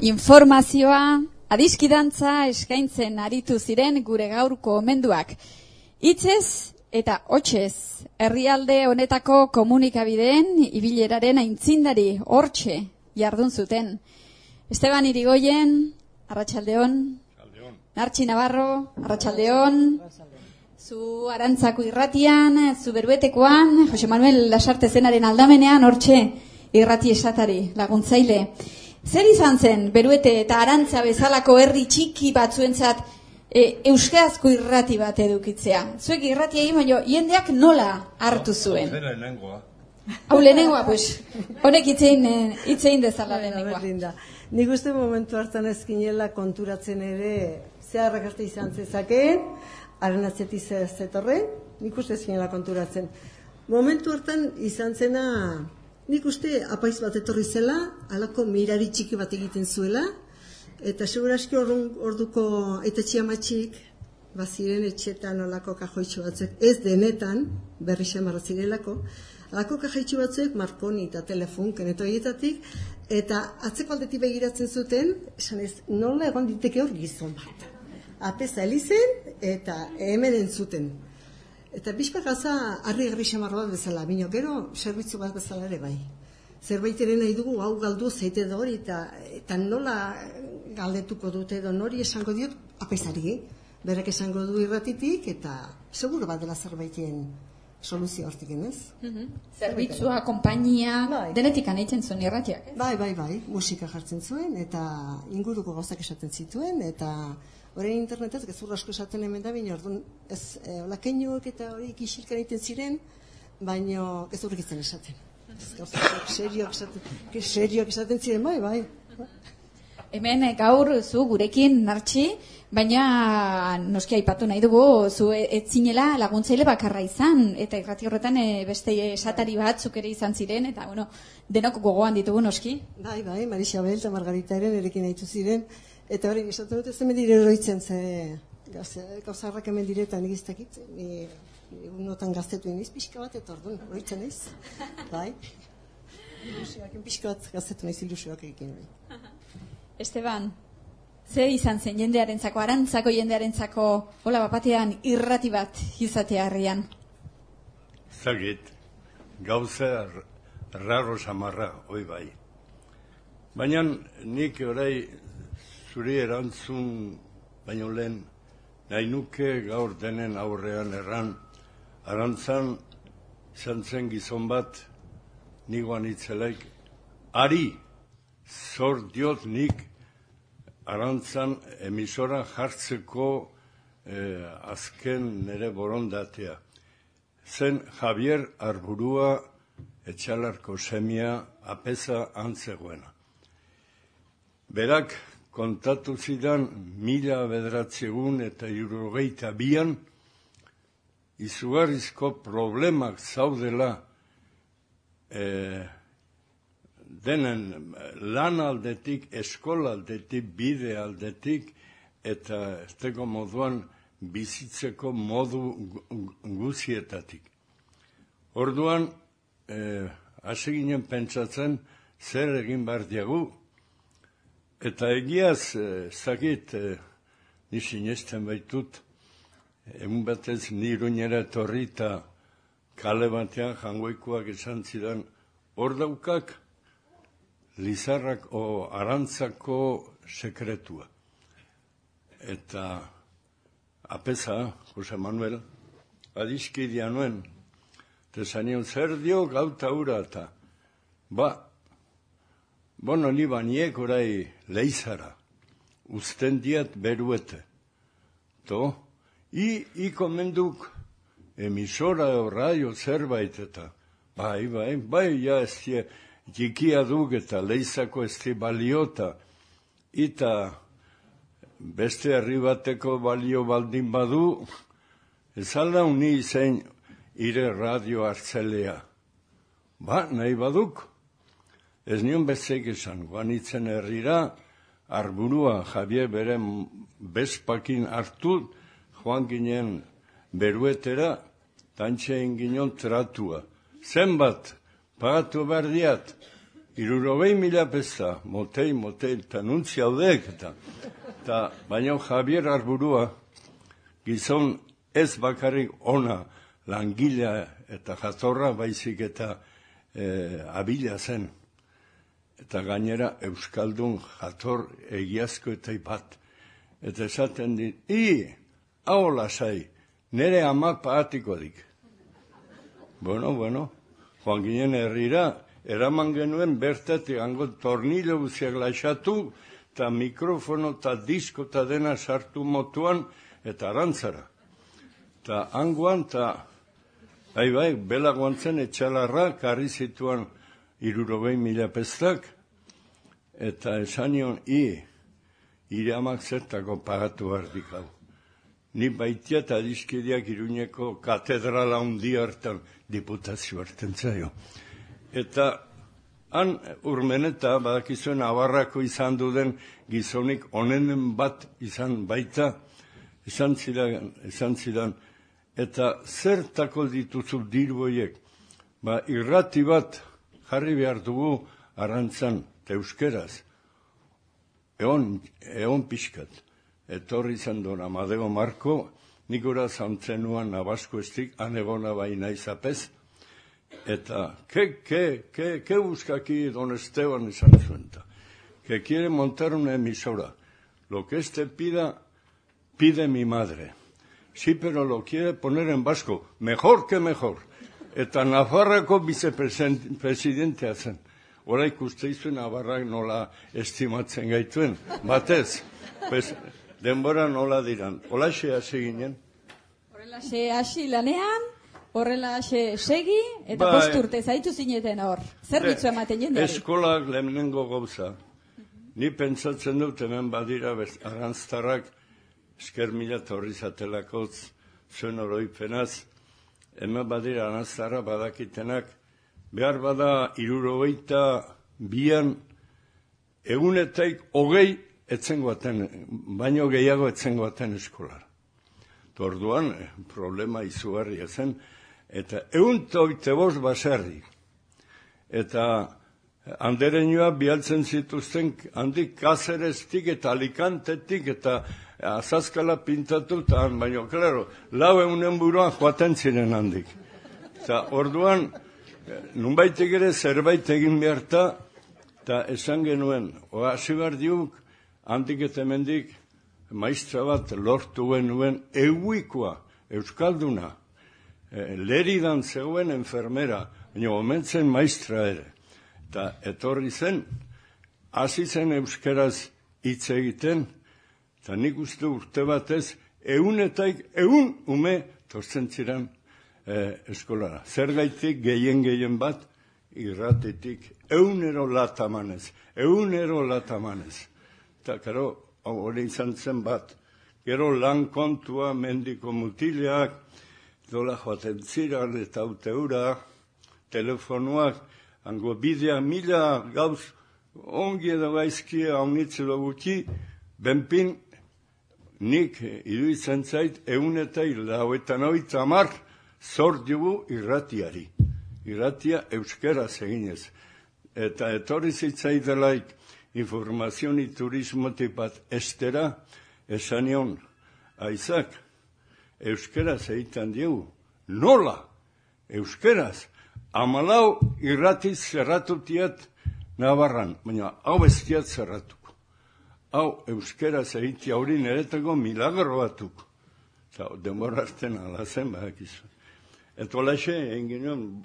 informazioa, adiskidantza eskaintzen aritu ziren gure gaurko omenduak. Hitzez eta hotsez, herrialde honetako komunikabideen ibileraren aintzindari hortxe jardun zuten. Esteban Irigoyen, arratsaldeon. Nartxi Navarro, arratsaldeon. Zu Arantzako irratian, zu Beruetekoan, Jose Manuel Lasarte zenaren aldamenean, hortxe irrati esatari laguntzaile. Zer izan zen Beruete eta Arantza bezalako herri txiki batzuentzat euskarazko irrati bat edukitzea? Zuek irratia egin baino, jendeak nola hartu zuen? Hau lehenengoa, pues, honek hitzein dezala lehenengoa. Nik uste momentu hartan ezkinela konturatzen ere zeharrakasta izan zezakeen, haren atzetik zetorren, nik uste ezkinela konturatzen. Momentu hartan izan zena, nik uste apaiz bat etorri zela, halako mirari txiki bat egiten zuela, eta seguraski orduko aitatxi amatxik, baziren etxetan olako kajoitxo batzuk, ez denetan, berri xamarra zirelako, halako kajoitxo batzuk Marconi eta Telefunken eta horietatik, eta atzeko aldetik begiratzen zuten, esan ez, nola egon diteke hor gizon bat. Apeza elizen eta hemen entzuten. Eta bizpak gaza harri xamarra bat bezala, bino gero zerbitzu bat bezala ere bai. Zerbait ere nahi dugu, hau galdu zeite da hori, eta nola galdetuko dute edo nori esango diot apaizari, berak esango du irratitik, eta seguro bat dela zerbaitien soluzio hortik, ez? Zerbitzua, konpainia, denetik anaitzen zuen irratiak, ez? Bai, musika jartzen zuen, eta inguruko gauzak esaten zituen, eta horrein internetez gezur asko esaten hemen da, baina orduan ez olakeinuak eta hori ikixilkan egiten ziren, baina gezurrik izan esaten. Serioak esaten ziren, bai. Hemen gaur zu gurekin Nartxi, baina noski aipatu nahi dugu, zu etzinela laguntzaile bakarra izan, eta irrati horretan beste esatari batzuk ere izan ziren, eta bueno, denok gogoan ditugu noski. Bai, Marixabel eta Margaritaren erekin nahitu ziren, eta hori esaten dut ez hemen dire eroitzen, ze gauzarrak hemen diretan egiztakit, unotan gaztetu iniz, pixka bat, eta orduan, horitzen ez, bai. Pixka bat gaztetu nahiz ilusioak egin. Esteban, ze izan zen jendearentzako, Arantzako jendearentzako, hola bapatean irrati bat izatea herrian? Zagit, gauza raro samarra, hoi bai. Baina nik orai zuri erantzun baino lehen, nahi nuke gaur denen aurrean erran, Arantzan zantzen gizon bat, niguan itzelaik, ari, zor diot nik Arantzan emisora jartzeko azken nire borondatea. Zen Javier Arburua etxalarko semia apeza antzegoena. Berak kontatu zidan 1972an izugarrizko problemak zaudela denen lan aldetik, eskola aldetik, bide aldetik, eta esteko moduan bizitzeko modu guzietatik. Orduan, hasi ginen pentsatzen zer egin behar diagu, eta egiaz, zakit, ni sinesten baitut, egun batez ni Iruñera etorri eta kale batean jangoikoak esan zidan, hor daukak, Lizarrak o Arantzako sekretua. Eta apeza, Jose Manuel, adiskidia nuen, tezanion zer dio gauta ura eta, bono ni baniek orai Leizara, usten diat Beruete. Ikomenduk emisora o radio zerbait eta, bai, ja ez die, jikia duk eta Leizako ez di baliota, eta beste herri bateko balio baldin badu, ez alda uni zein ire radio hartzelea. Nahi baduk, ez nion bezek esan, guanitzen herrira, Arburua Javier bere bezpakin hartu, joan ginen Beruetera, tantxe egin ginen tratua. Zenbat, pagatu behar diat, 60.000 pesta, motei, eta nuntzi haudek, eta baina Javier Arburua, gizon ez bakarrik ona langilea eta jatorra baizik eta abila zen. Eta gainera Euskaldun jator egiazko eta bat. Eta esaten dit, hau lasai, nire amak paatiko dik. Bueno, joan ginen herrira, eraman genuen bertatik hango tornilo guziak laixatu, eta mikrofono eta disko eta dena sartu motuan, eta arantzara. Eta hangoan, eta bai, belagoan zen etxalarra, karri zituan 60.000 pestak, eta esan nion, ire amak zertako pagatu hartik hau. Ni baitia eta dizkideak Iruñeko katedrala hundi hartan diputazio hartzen zaio. Eta han urmeneta, badakizuen Navarrako izan duden gizonik onenen bat izan baita, esan zidan, eta zertako dituzu dirboiek, irrati bat jarri behar dugu arantzan, eta euskeraz, egon pixkat. Etorri izan duen Amadeo Marko, nik gora zantzenuan Nabasko estik, anegona baina izapez, eta, que busca aquí don Esteban izan zuen, que quiere montar una emisora. Lo que este pida, pide mi madre. Sí, pero lo quiere poner en vasco. Mejor que mejor. Eta Nafarrako vicepresidentea zen. Hora ikuste izuen Navarrak nola estimatzen gaituen. Batez, pues, denbora nola diran. Holaxe hasi ginen. Horrelaxe hasi lanean, horrelaxe segi, eta posturte zaitu zineten hor. Zerbitzu ematen jendeari. Eskolak lehenengo gauza. Ni pentsatzen dut hemen badira arantztarrak esker mila torri zatelakotz zuen oroipenaz. Hemen badira arantztarra badakitenak behar bada 62an egunetaik 20 etzengoaten, baino gehiago etzengoaten eskolara. Orduan, problema izugarria zen, eta 125 baserri. Eta andereñoa bialtzen zituzten handik Kasereztik eta Alicantetik eta Azazkala pintatutan, baina, klaro, 400 buruan joaten ziren handik. Eta orduan, nunbaitek ere zerbait egin beharta, eta esan genuen, hasi behar diuk, handik eta hemendik, maistra bat lortu genuen euikoa, euskalduna, Leridan zegoen enfermera, baina omentzen maistra ere. Eta etorri zen, hasi zen euskeraz hitz egiten, eta nik uste urte batez, 100 ume tortzen ziren eskolara. Zergaitik gehien bat, irratetik 100 latamanez. Eta, karo, hori izan zen bat. Gero lan kontua, mendiko mutileak, dola joaten ziran eta uteura, telefonuak, hango bidea mila gauz, ongi edo gaizkia haunitzelo gutxi, benpin, nik iruditzen zait, 150 zor dugu irratiari. Irratia euskeraz eginez. Eta etorri zitzaidelaik informazioni turismotik bat estera, esanion, aizak, euskeraz egiten diegu. Nola? Euskeraz. 14 irratiz zerratutiat Navarran, baina hau bestiat zerratuko. Hau euskeraz egitea hori niretako milagro batuk. Eta denbora arten alazen badakizu. Eta olaxe, enginen,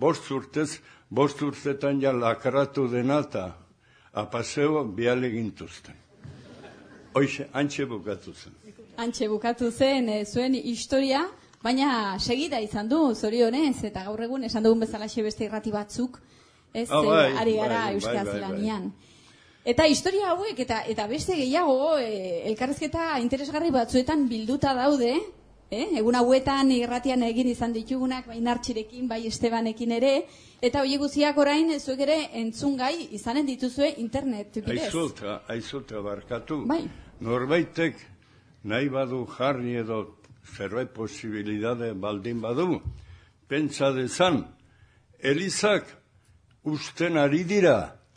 5 urtetan ja lakaratu dena eta apaseo biale gintuzten. Hoxe, antxe bukatu zen. Antxe bukatu zen zuen historia, baina segida izan du, zorionez, eta gaur egun esan dugun bezalaxe beste irrati batzuk, ez, ari gara euskaraz lanian. Eta historia hauek, eta beste gehiago, elkarrezketa interesgarri batzuetan bilduta daude, egun hauetan irratian egin izan ditugunak, bai Nartxirekin, bai Estebanekin ere, eta hori guztiak orain zuek ere entzungai izanen dituzue internet bidez. Aizuta barkatu. Bai. Norbaitek nahi badu jarri edo zerbait posibilidade baldin badu, pentsa dezan, Elizak usten ari dira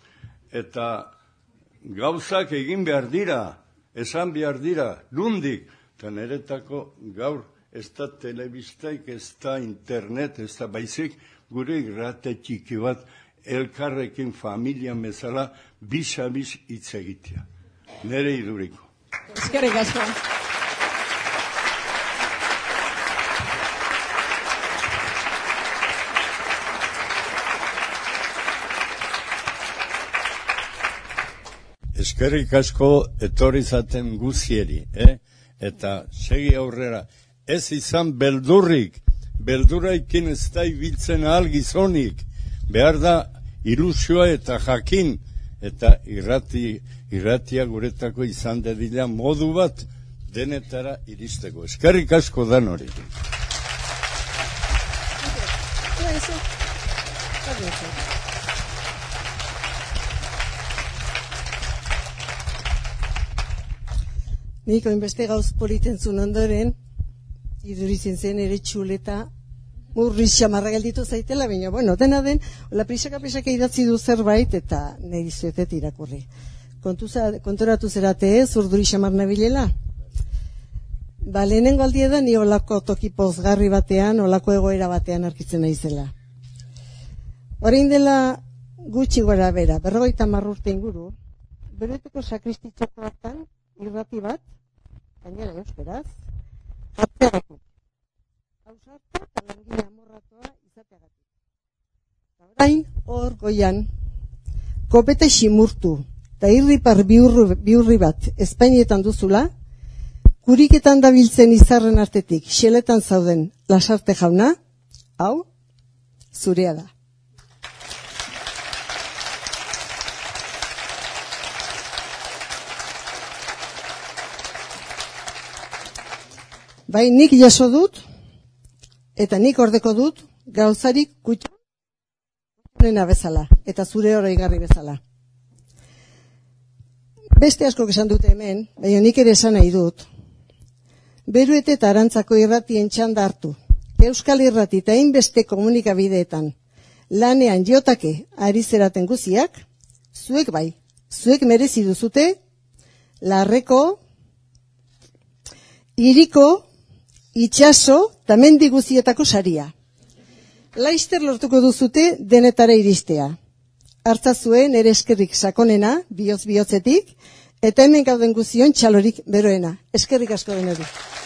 eta gauzak egin behar dira, esan behar dira, nundik, eta niretako gaur ez da telebistaik, ez da internet, ez da baizik, gure irrate txiki bat, elkarrekin familia bezala, bisa-bis hitz egitea. Nere iduriko. Eskerrik asko. Eskerrik asko etorri zaten guzieri, eta segi aurrera. Ez izan beldurrik, beldurraikin ez da ibiltzen ahal gizonik. Behar da ilusioa eta jakin, eta irratia guretako izan dedila modu bat denetara iristeko. Eskerrik asko dan hori. Niko inbeste gauz politentzun ondoren, iduritzen zen ere txuleta, murri xamarra gelditu zaitela, baina, bueno, dena den, la prisaka idatzi du zerbait, eta nahi dizuetet irakurri. Konturatu zerate ez, urduri xamar nabilela? Ba, lehenengo aldia da, ni olako toki pozgarri batean, olako egoera batean arkitzen naizela. Orain dela gutxi gora bera, 50 urte inguru, bereteko sakristitxako hartan, irrati bat, gainera euskeraz, hartzeagatik. Hausartu eta langile amorratoa izateagatik. Orain, hor goian, kopeta ximurtu, eta irripar biurri bat Espainietan duzula, kuriketan dabiltzen izarren artetik, xeletan zauden Lasarte jauna, hau, zurea da. Bai, nik jaso dut, eta nik ordeko dut, gauzarik kutxunena bezala, eta zure oroigarri bezala. Beste asko esan dute hemen, baina nik ere esan nahi dut, Beruete eta Arantzako irratien txanda hartu, Euskal Irrati eta hainbeste komunikabideetan, lanean jotake ari zeraten guziak, zuek bai, zuek merezi duzute, larreko, hiriko, itxaso eta mendi guzietako saria. Laister lortuko duzute denetara iristea. Hartzazuen ere eskerrik sakonena, bihotz-bihotzetik, eta hemen gauden guzion txalorik beroena. Eskerrik asko denari.